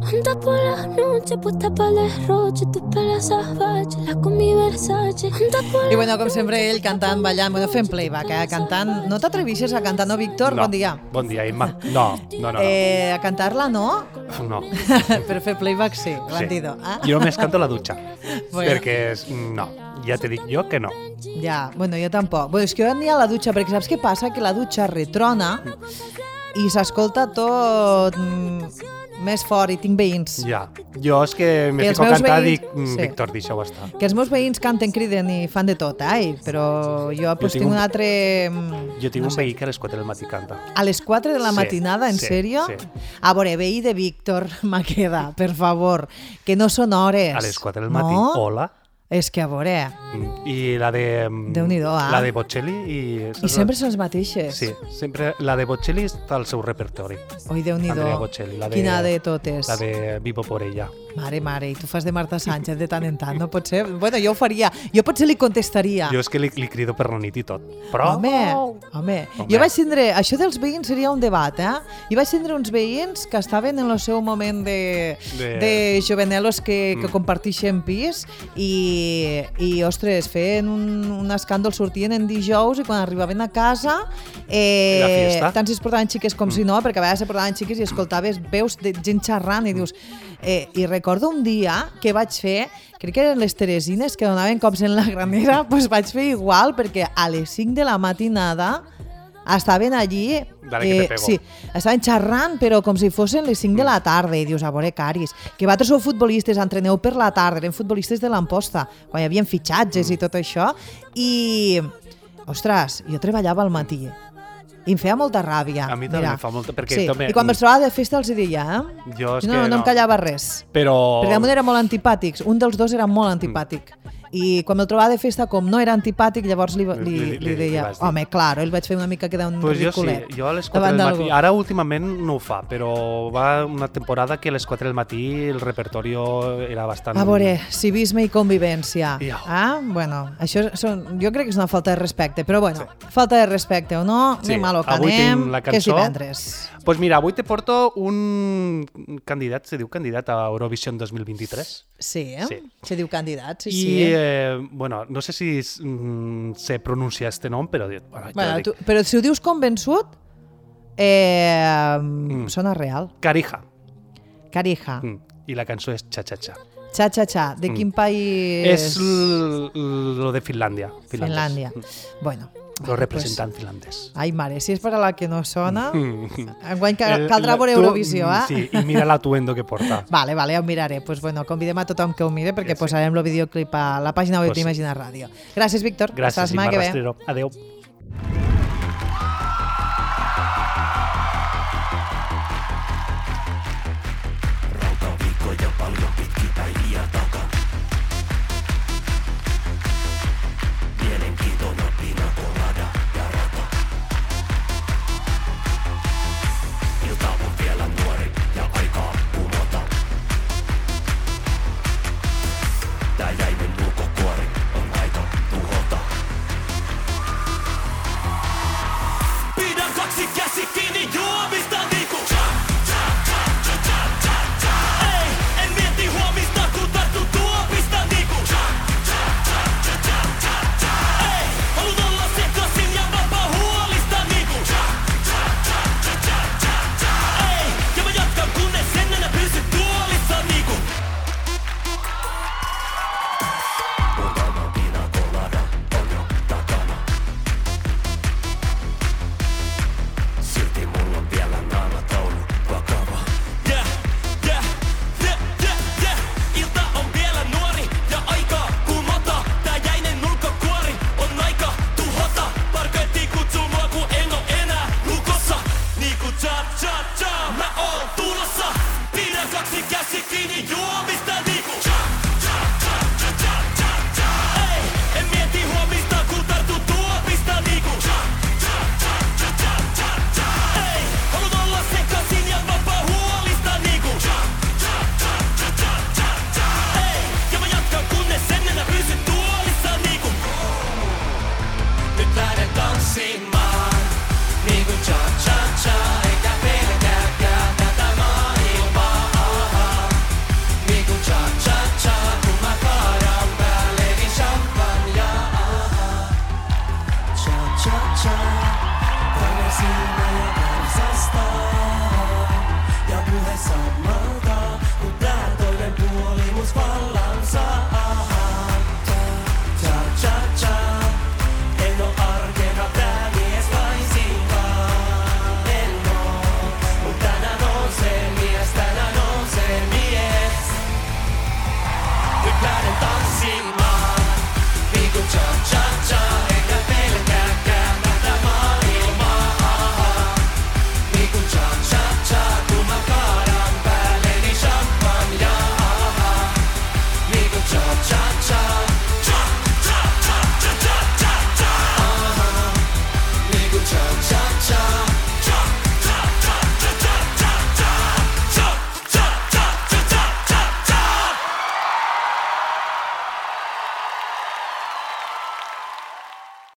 Juntas por la noche, puesta para el derroche, tu pela salvaje, la con mi Versace. I bueno, com sempre, ell cantant, ballant, bueno, fent playback, cantant. No t'atrevixes a cantar, no, Víctor? No. Bon dia. Bon dia, Imma. No. A cantar-la, no? No. Per fer playback, sí, bandido. Jo només canto a la dutxa, Bueno. perquè no, ja t'he dit jo que no. Ja, bueno, jo tampoc. Bueno, és que jo ni a la dutxa, perquè saps què passa? Que la dutxa retrona i s'escolta tot més fort i tinc veïns. Ja, jo és que me Els fico a meus cantar i veïns- dic, sí. Víctor, deixa-ho estar. Que els meus veïns canten, criden i fan de tot, però jo pues, tinc tinc un- un altre... Jo tinc un veí que a les 4 del matí canta. A les 4 de la Sí, matinada, en sí, sèrio? sí. A veure, veí de Víctor Maqueda, per favor, que no són hores. A les 4 del matí, no? hola. És que a veure... I la de... Déu-n'hi-do, La de Bocelli i... I sempre són les mateixes. Sí, sempre la de Bocelli està al seu repertori. Oi, Déu-n'hi-do. Andrea Bocelli. La de, Quina de totes? La de Vivo por ella. Mare, i tu fas de Marta Sánchez de tant en tant, no pot ser? Bueno, jo ho faria. Jo potser li contestaria. Jo és que li crido per la nit i tot. Però... Home. Jo vaig tindre... Això dels veïns seria un debat, Jo vaig tindre uns veïns que estaven en el seu moment de jovenelos que compartixen pis i ostres, feien un escàndol, sortien en dijous i quan arribaven a casa tant si es portaven xiques com si no, perquè a vegades se portaven xiques i escoltaves veus de gent xerrant i dius... I recordo un dia que vaig fer, crec que eren les Teresines que donaven cops en la granera, doncs vaig fer igual perquè a les 5 de la matinada estaven allí, sí, estaven xerrant però com si fossin les 5 de la tarda i dius, a veure, caris, que vosaltres sou futbolistes, entreneu per la tarda, eren futbolistes de l'Amposta, quan hi havia fitxatges i tot això, i ostres, jo treballava al matí i em feia molta ràbia. A mi també em fa molta, perquè sí. també... I quan me'ls trobava de festa els deia, Jo és no em callava res. Però... Perquè damunt eren molt antipàtics, un dels dos era molt antipàtic. I quan me'l trobava de festa, com no era antipàtic, llavors li deia, home, clar, ell vaig fer una mica quedar un ridiculet. Jo a les 4 del matí, ara últimament no ho fa, però va una temporada que a les 4 del matí el repertori era bastant... A veure, civisme i convivència. Bueno, això jo crec que és una falta de respecte, però bueno, falta de respecte o no, anem a lo que anem, que és divendres. Doncs mira, avui te porto un candidat, se diu candidat a Eurovision 2023. Sí, se diu candidat, sí. Bueno, no sé si se pronuncia este nom, però... Però si ho dius convençut, sona real. Karija. I la cançó és Cha-Cha-Cha. Cha-Cha-Cha. De quin país? És lo de Finlàndia. Finlàndia. Bueno. Lo representant finlandès. Ai, mare, si és per a la que no sona, enguany caldrà veure Eurovisió, Sí, i mira l'atuendo que porta. Vale, ho miraré. Pues bueno, convidem a tothom que ho mire perquè posarem el videoclip a la pàgina web d'Imagina Ràdio. Gràcies, Víctor. Gràcies, Imma Rastrero. Adéu.